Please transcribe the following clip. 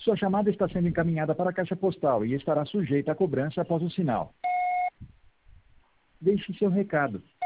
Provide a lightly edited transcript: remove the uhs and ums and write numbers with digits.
Sua chamada está sendo encaminhada para a caixa postal e estará sujeita à cobrança após o sinal. Deixe seu recado.